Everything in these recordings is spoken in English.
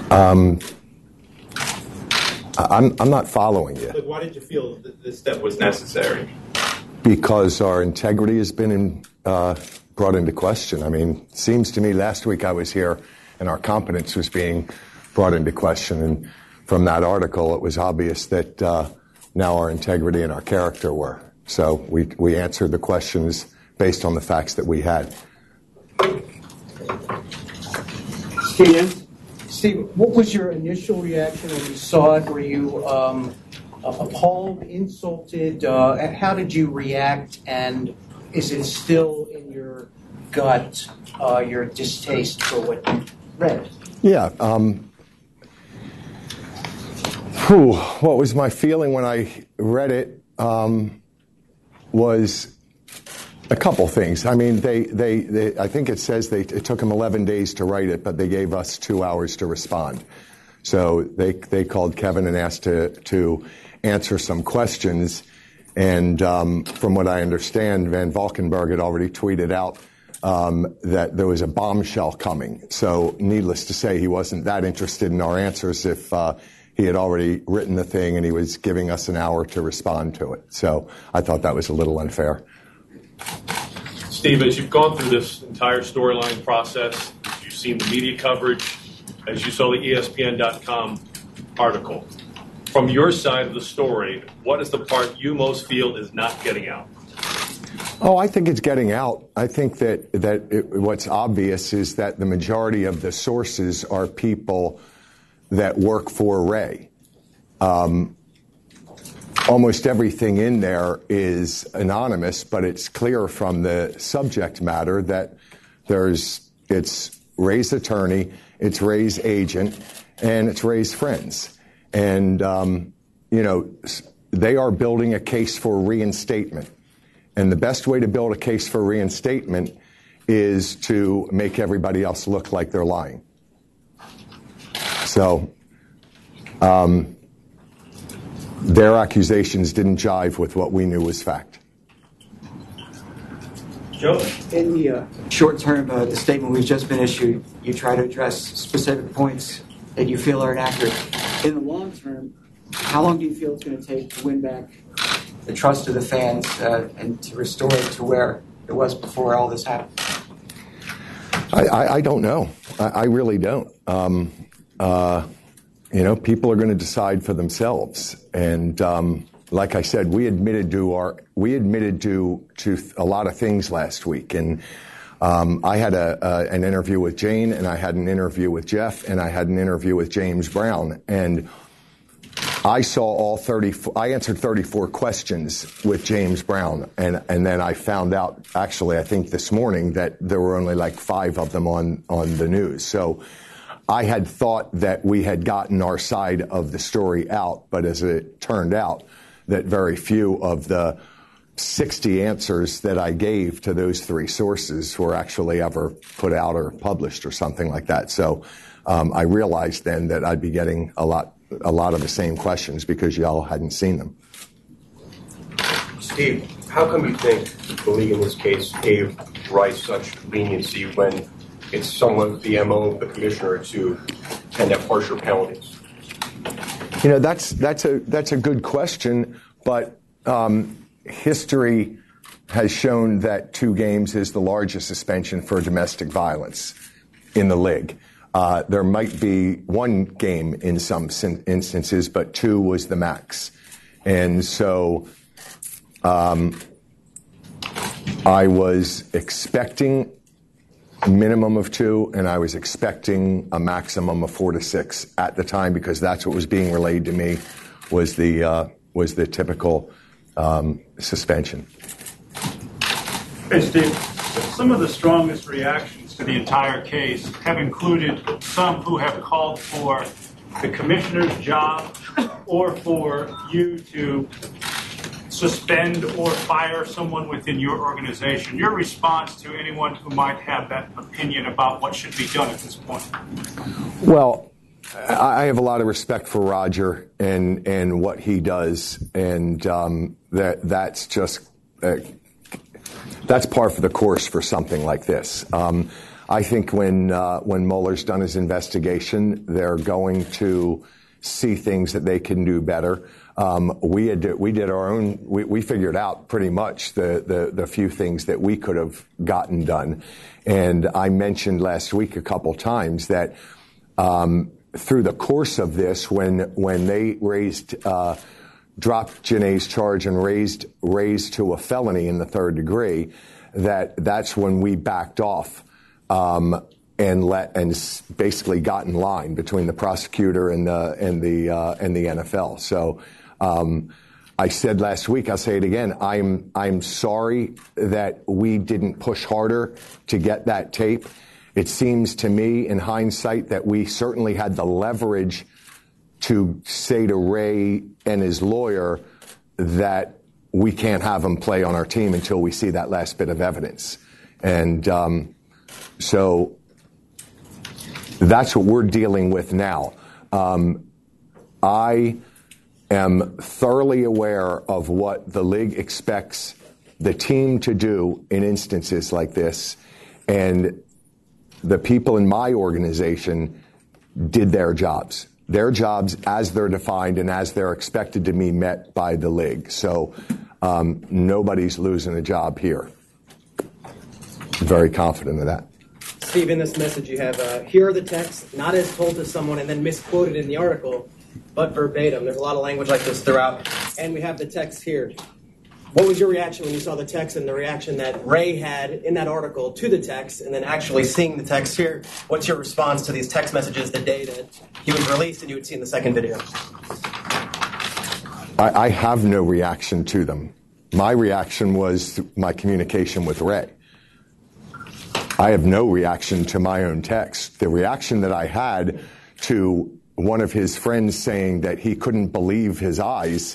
I'm not following you. But why did you feel that this step was necessary? Because our integrity has been brought into question. I mean, it seems to me last week I was here and our competence was being brought into question. And from that article, it was obvious that now our integrity and our character were. So we answered the questions based on the facts that we had. Steve, what was your initial reaction when you saw it? Were you appalled, insulted? How did you react? And is it still in your gut, your distaste for what you read? Yeah. What was my feeling when I read it was a couple things. I mean, I think it says it took them 11 days to write it, but they gave us 2 hours to respond. So they called Kevin and asked to answer some questions. And from what I understand, Van Valkenburg had already tweeted out that there was a bombshell coming. So needless to say, he wasn't that interested in our answers if he had already written the thing and he was giving us an hour to respond to it. So I thought that was a little unfair. Steve, as you've gone through this entire storyline process, you've seen the media coverage, as you saw the ESPN.com article, from your side of the story, what is the part you most feel is not getting out? Oh, I think it's getting out. I think that what's obvious is that the majority of the sources are people that work for Ray. Almost everything in there is anonymous, but it's clear from the subject matter that it's Ray's attorney, it's Ray's agent, and it's Ray's friends. And, they are building a case for reinstatement. And the best way to build a case for reinstatement is to make everybody else look like they're lying. So, their accusations didn't jive with what we knew was fact. Joe? In the short term, the statement we've just been issued, you try to address specific points that you feel are inaccurate. In the long term, how long do you feel it's going to take to win back the trust of the fans and to restore it to where it was before all this happened? I don't know. I really don't. People are going to decide for themselves. And like I said, we admitted to a lot of things last week. And I had an interview with Jane, and I had an interview with Jeff, and I had an interview with James Brown. And I saw I answered 34 questions with James Brown. And then I found out, actually, I think this morning, that there were only like 5 of them on the news. So I had thought that we had gotten our side of the story out, but as it turned out, that very few of the 60 answers that I gave to those 3 sources were actually ever put out or published or something like that. So I realized then that I'd be getting a lot of the same questions because y'all hadn't seen them. Steve, how come you think the league in this case gave Rice such leniency when it's somewhat the MO of the commissioner to end at harsher penalties? That's a good question, but history has shown that 2 games is the largest suspension for domestic violence in the league. There might be 1 game in some instances, but 2 was the max. And so I was expecting a minimum of 2, and I was expecting a maximum of 4 to 6 at the time because that's what was being relayed to me was the typical suspension. Hey, Steve, some of the strongest reactions to the entire case have included some who have called for the commissioner's job or for you to suspend or fire someone within your organization. Your response to anyone who might have that opinion about what should be done at this point? Well, I have a lot of respect for Roger and what he does, and that's just that's par for the course for something like this. I think when Mueller's done his investigation, they're going to see things that they can do better. We did our own. We figured out pretty much the few things that we could have gotten done, and I mentioned last week a couple times that through the course of this, when they dropped Janae's charge and raised to a felony in the third degree, that's when we backed off. And basically got in line between the prosecutor and the NFL. So I said last week, I'll say it again. I'm sorry that we didn't push harder to get that tape. It seems to me, in hindsight, that we certainly had the leverage to say to Ray and his lawyer that we can't have him play on our team until we see that last bit of evidence. And so that's what we're dealing with now. I am thoroughly aware of what the league expects the team to do in instances like this, and the people in my organization did their jobs as they're defined and as they're expected to be met by the league. So nobody's losing a job here. I'm very confident of that. Steve, in this message you have, here are the texts, not as told to someone and then misquoted in the article, but verbatim. There's a lot of language like this throughout. And we have the text here. What was your reaction when you saw the text and the reaction that Ray had in that article to the text, and then actually seeing the text here? What's your response to these text messages the day that he was released and you had seen the second video? I have no reaction to them. My reaction was my communication with Ray. I have no reaction to my own text. The reaction that I had to one of his friends saying that he couldn't believe his eyes,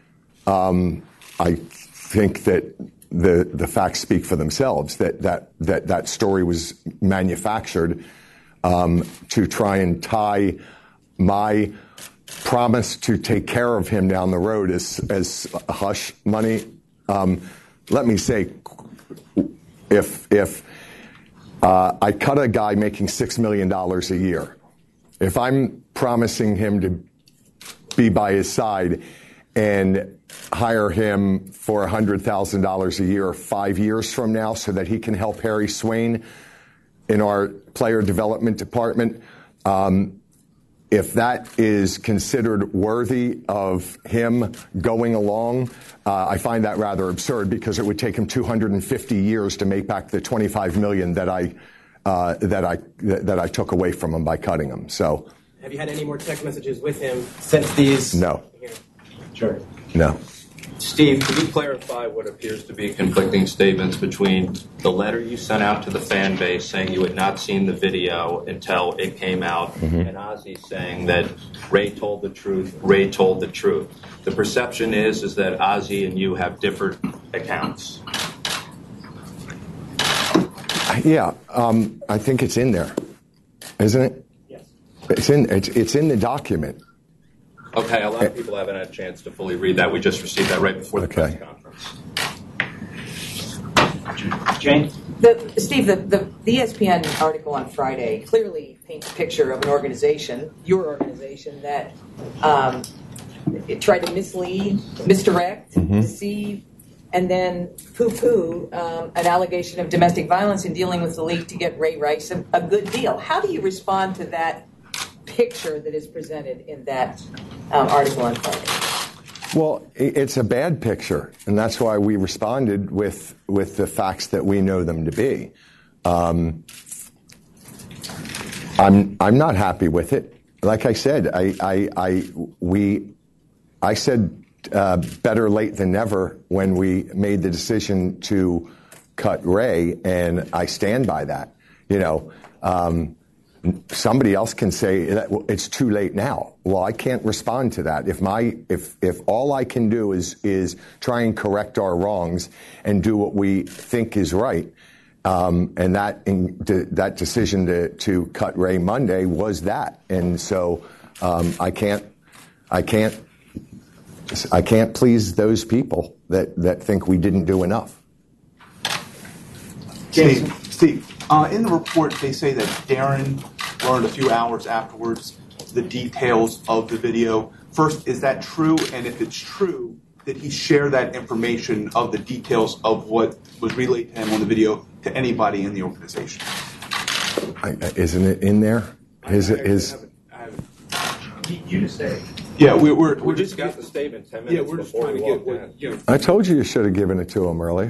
I think that the facts speak for themselves, that story was manufactured to try and tie my promise to take care of him down the road as hush money. Let me say, if I cut a guy making $6 million a year, if I'm promising him to be by his side and hire him for $100,000 a year 5 years from now so that he can help Harry Swain in our player development department, if that is considered worthy of him going along, I find that rather absurd, because it would take him 250 years to make back the $25 million that I took away from him by cutting him. So, have you had any more text messages with him since these? No. Sure. No. Steve, could you clarify what appears to be conflicting statements between the letter you sent out to the fan base saying you had not seen the video until it came out, and Ozzy saying that Ray told the truth, Ray told the truth? The perception is that Ozzy and you have different accounts. Yeah, I think it's in there, isn't it? Yes. It's in the document. Okay, a lot of people haven't had a chance to fully read that. We just received that right before the press conference. Jane? Steve, the ESPN article on Friday clearly paints a picture of an organization, your organization, that it tried to mislead, misdirect, deceive, and then poo-poo an allegation of domestic violence in dealing with the league to get Ray Rice a good deal. How do you respond to that picture that is presented in that article on Friday? Well, it's a bad picture, and that's why we responded with the facts that we know them to be. I'm not happy with it. Like I said, I said better late than never when we made the decision to cut Ray, and I stand by that. You know, somebody else can say that it's too late now. Well, I can't respond to that. If all I can do is try and correct our wrongs and do what we think is right, and that decision to cut Ray Monday was that, and so I can't please those people that think we didn't do enough. Steve. In the report, they say that Darren learned a few hours afterwards the details of the video. First, is that true? And if it's true, did he share that information of the details of what was relayed to him on the video to anybody in the organization? Isn't it in there? You just say. Yeah, we're just got the statement 10 minutes yeah, we're just before trying we to get walked what, in. you know. I told you should have given it to him earlier.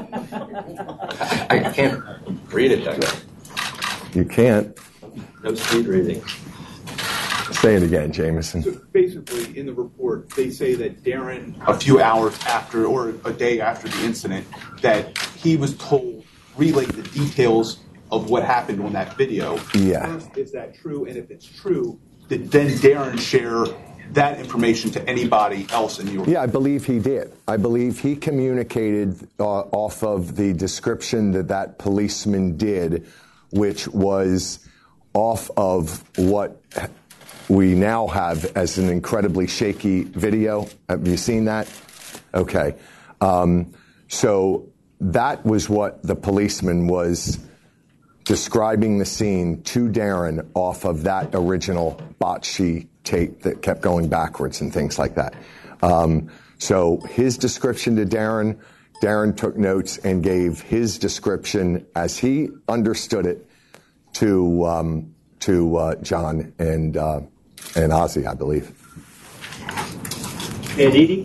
I can't read it that way. You can't. No speed reading. Say it again, Jameson. So basically, in the report, they say that Darren, a few hours after or a day after the incident, that he was told, relay the details of what happened on that video. Yeah. First, is that true? And if it's true, did then Darren share that information to anybody else in the organization? Yeah, I believe he did. I believe he communicated off of the description that policeman did, which was off of what we now have as an incredibly shaky video. Have you seen that? Okay. So that was what the policeman was describing the scene to Darren off of that original Bocce tape that kept going backwards and things like that. So his description to Darren took notes and gave his description as he understood it to John and Ozzy, I believe. And Edie?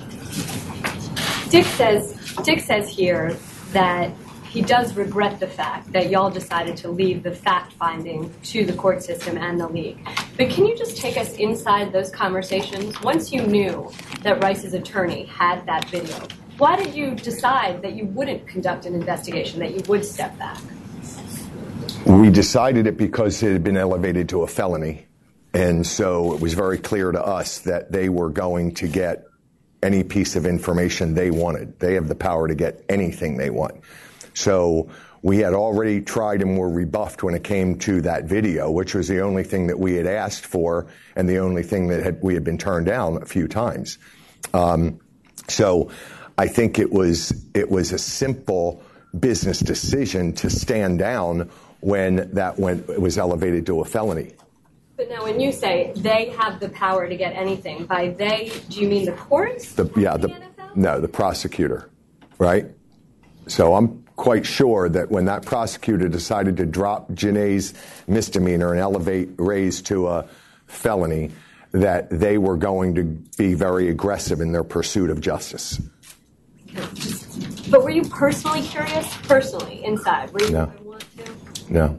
Dick says here that he does regret the fact that y'all decided to leave the fact-finding to the court system and the league. But can you just take us inside those conversations? Once you knew that Rice's attorney had that video, why did you decide that you wouldn't conduct an investigation, that you would step back? We decided it because it had been elevated to a felony. And so it was very clear to us that they were going to get any piece of information they wanted. They have the power to get anything they want. So we had already tried and were rebuffed when it came to that video, which was the only thing that we had asked for and the only thing that we had been turned down a few times. So I think it was a simple business decision to stand down when it was elevated to a felony. But now when you say they have the power to get anything, by they, do you mean the courts? The NFL? No, the prosecutor, right? So I'm quite sure that when that prosecutor decided to drop Janae's misdemeanor and elevate Ray's to a felony, that they were going to be very aggressive in their pursuit of justice. But were you personally curious? Personally, inside? Were you No. I want to? No.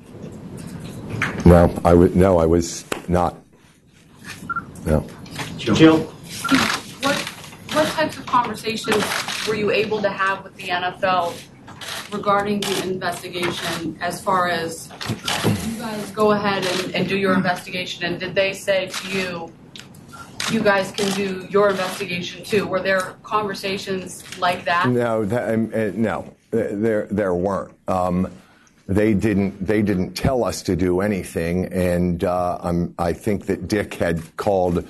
No, I was not. No. Jill? What types of conversations were you able to have with the NFL regarding the investigation, as far as you guys go ahead and do your investigation? And did they say to you, you guys can do your investigation too? Were there conversations like that? No, no, there weren't. They didn't tell us to do anything, and I think that Dick had called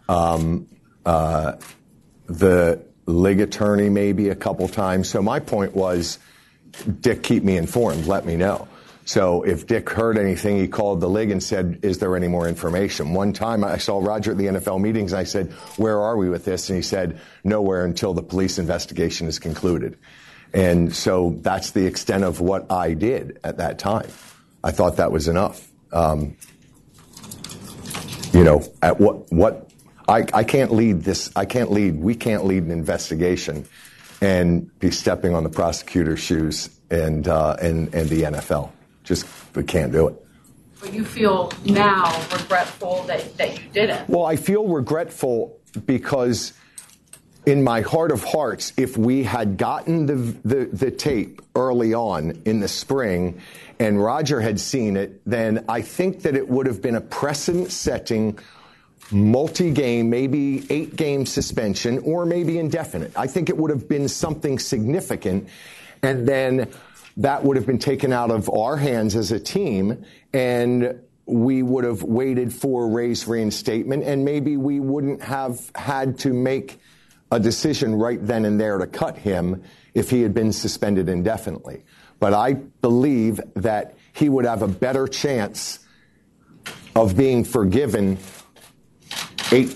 the league attorney maybe a couple times. So my point was, Dick, keep me informed, let me know. So if Dick heard anything, he called the league and said, is there any more information? One time I saw Roger at the NFL meetings, and I said, where are we with this? And he said, nowhere until the police investigation is concluded. And so that's the extent of what I did at that time. I thought that was enough. At what I can't lead this. We can't lead an investigation and be stepping on the prosecutor's shoes and the NFL. Just, we can't do it. But you feel now regretful that you didn't? Well, I feel regretful because in my heart of hearts, if we had gotten the tape early on in the spring and Roger had seen it, then I think that it would have been a precedent-setting multi-game, maybe 8-game suspension, or maybe indefinite. I think it would have been something significant, and then that would have been taken out of our hands as a team, and we would have waited for Ray's reinstatement, and maybe we wouldn't have had to make a decision right then and there to cut him if he had been suspended indefinitely. but I believe that he would have a better chance of being forgiven 8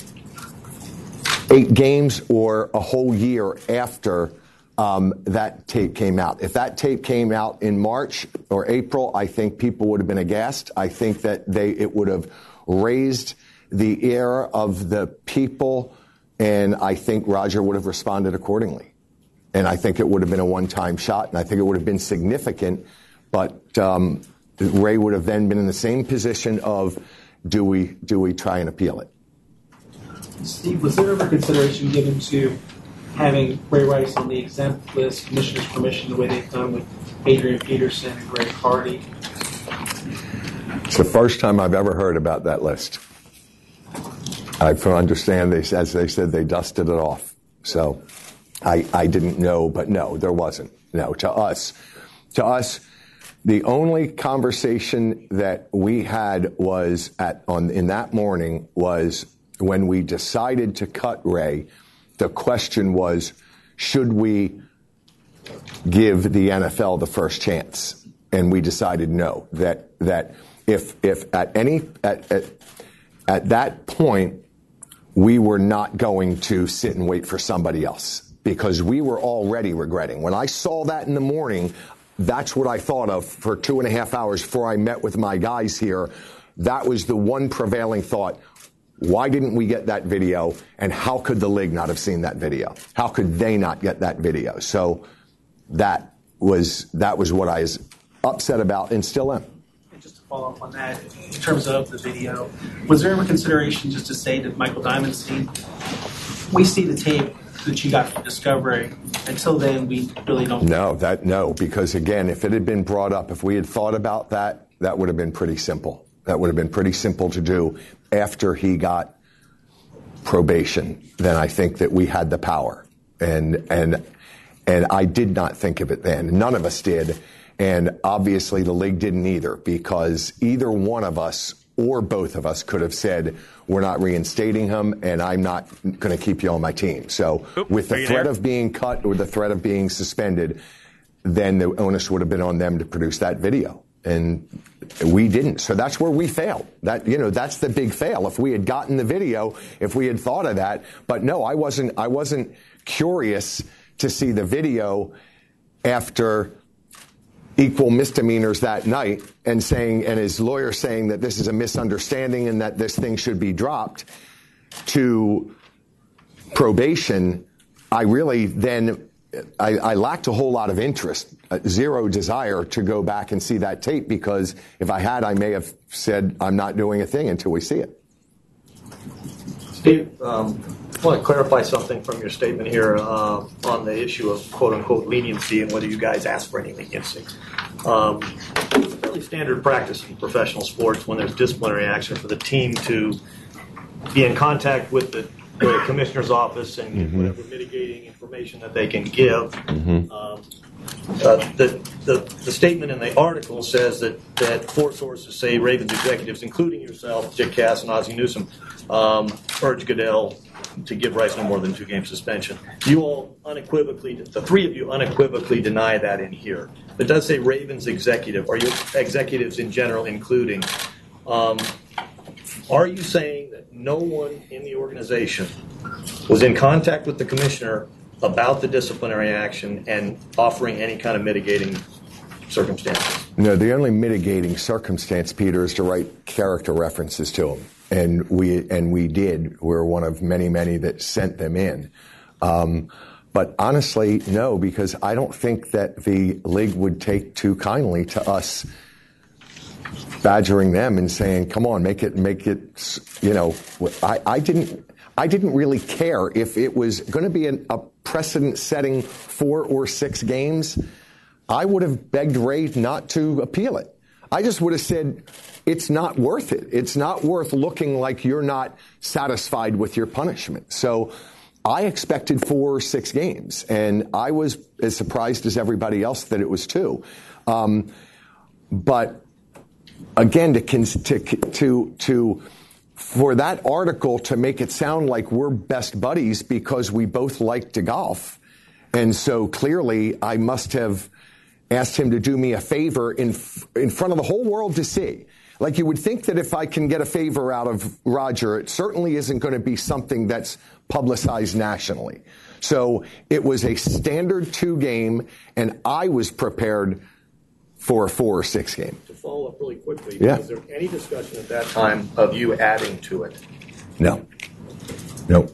games or a whole year after that tape came out. If that tape came out in March or April, I think people would have been aghast. I think that it would have raised the ear of the people, and I think Roger would have responded accordingly. And I think it would have been a one-time shot, and I think it would have been significant, but Ray would have then been in the same position of, do we try and appeal it? Steve, was there ever consideration given to having Ray Rice on the exempt list, commissioner's permission, the way they've done with Adrian Peterson and Greg Hardy? It's the first time I've ever heard about that list. I understand, as they said, they dusted it off. So I didn't know, but no, there wasn't. No, to us, the only conversation that we had was in that morning was when we decided to cut Ray. The question was, should we give the NFL the first chance? And we decided no. That if at that point we were not going to sit and wait for somebody else, because we were already regretting. When I saw that in the morning, that's what I thought of for 2.5 hours before I met with my guys here. That was the one prevailing thought. Why didn't we get that video? And how could the league not have seen that video? How could they not get that video? So that was what I was upset about and still am. And just to follow up on that, in terms of the video, was there ever consideration just to say to Michael Diamondstein, we see the tape that you got from Discovery. Until then, we really don't. No, because again, if it had been brought up, if we had thought about that, that would have been pretty simple. That would have been pretty simple to do after he got probation. Then I think that we had the power, and I did not think of it then. None of us did, and obviously the league didn't either, because either one of us or both of us could have said, we're not reinstating him, and I'm not going to keep you on my team. So with the threat of being cut or the threat of being suspended, then the onus would have been on them to produce that video. And we didn't. So that's where we failed. That's the big fail. If we had gotten the video, if we had thought of that. But no, I wasn't curious to see the video after equal misdemeanors that night and his lawyer saying that this is a misunderstanding and that this thing should be dropped, to probation. I really then I lacked a whole lot of interest, zero desire to go back and see that tape, because if I had, I may have said I'm not doing a thing until we see it. Steve, I want to clarify something from your statement here on the issue of quote-unquote leniency and whether you guys ask for any leniency. It's fairly standard practice in professional sports when there's disciplinary action for the team to be in contact with the commissioner's office and get whatever mitigating information that they can give. The statement in the article says that 4 sources say Ravens executives, including yourself, Dick Cass, and Ozzie Newsome, urged Goodell to give Rice no more than 2-game suspension. You all unequivocally, the 3 of you unequivocally deny that in here. It does say Ravens executive, or your executives in general, including. Are you saying that no one in the organization was in contact with the commissioner about the disciplinary action and offering any kind of mitigating circumstances? No, the only mitigating circumstance, Peter, is to write character references to him. And we did. We're one of many that sent them in. But honestly, no, because I don't think that the league would take too kindly to us badgering them and saying, come on, make it, I didn't really care if it was going to be a precedent-setting 4 or 6 games. I would have begged Ray not to appeal it. I just would have said, it's not worth it. It's not worth looking like you're not satisfied with your punishment. So I expected 4 or 6 games, and I was as surprised as everybody else that it was 2. But again, for that article to make it sound like we're best buddies because we both like to golf, and so clearly I must have asked him to do me a favor in front of the whole world to see. Like, you would think that if I can get a favor out of Roger, it certainly isn't going to be something that's publicized nationally. So it was a standard 2 game, and I was prepared for a 4 or 6 game. To follow up really quickly, Yeah. was there any discussion at that time of you adding to it? No. Nope.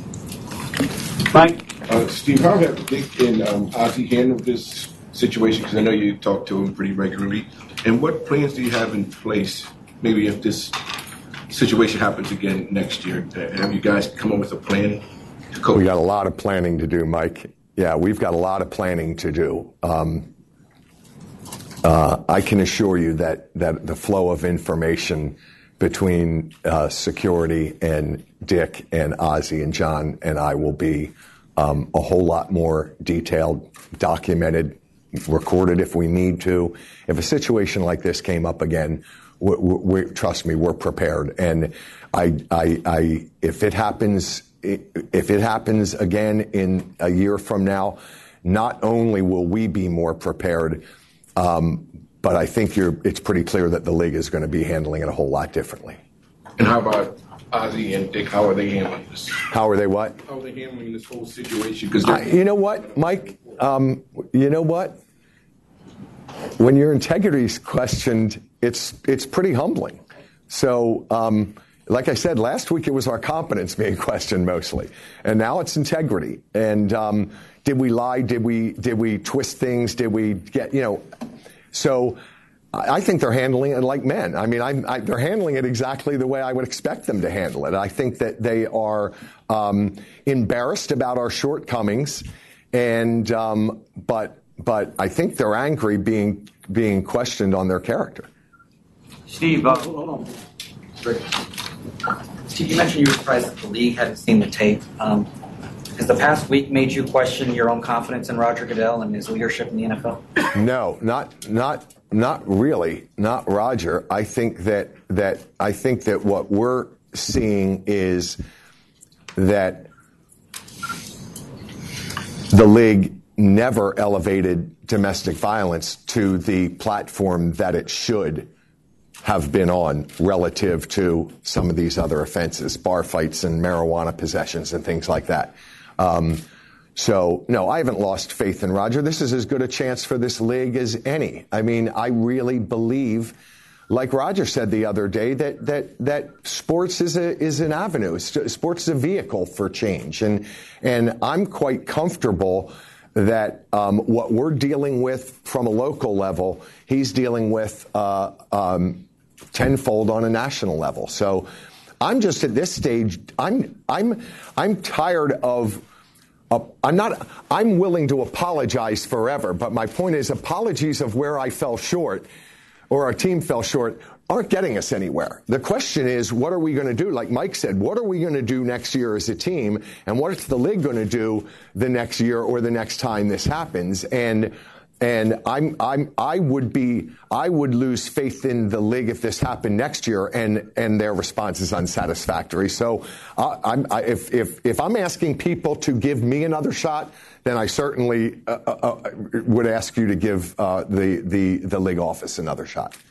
Mike? Steve, how have Dick and Ozzie handled this situation? Because I know you talk to him pretty regularly. And what plans do you have in place, maybe if this situation happens again next year? Have you guys come up with a plan to cope? We got a lot of planning to do, Mike. Yeah, we've got a lot of planning to do. I can assure you that the flow of information between security and Dick and Ozzie and John and I will be a whole lot more detailed, documented, recorded if we need to. If a situation like this came up again, trust me, we're prepared. And if it happens again in a year from now, not only will we be more prepared, but I think it's pretty clear that the league is going to be handling it a whole lot differently. And how about Ozzie and Dick? How are they handling this? How are they what? How are they handling this whole situation? Because you know what, Mike? You know what? When your integrity is questioned, it's pretty humbling. So, like I said, last week it was our competence being questioned mostly, and now it's integrity. And did we lie? Did we twist things? Did we get So I think they're handling it like men. I mean, they're handling it exactly the way I would expect them to handle it. I think that they are embarrassed about our shortcomings, and but I think they're angry being questioned on their character. Steve, hold on. Steve, you mentioned you were surprised that the league hadn't seen the tape. Has the past week made you question your own confidence in Roger Goodell and his leadership in the NFL? No, not really, not Roger. I think that what we're seeing is that the league never elevated domestic violence to the platform that it should have been on relative to some of these other offenses, bar fights and marijuana possessions and things like that. So, no, I haven't lost faith in Roger. This is as good a chance for this league as any. I mean, I really believe, like Roger said the other day, that sports is an avenue. Sports is a vehicle for change. And I'm quite comfortable that what we're dealing with from a local level, he's dealing with tenfold on a national level. So I'm just at this stage, I'm tired of I'm willing to apologize forever, but my point is apologies of where I fell short or our team fell short aren't getting us anywhere. The question is, what are we going to do? Like Mike said, what are we going to do next year as a team, and what is the league going to do the next year or the next time this happens? And I would lose faith in the league if this happened next year and their response is unsatisfactory. So if I'm asking people to give me another shot, then I certainly would ask you to give the league office another shot.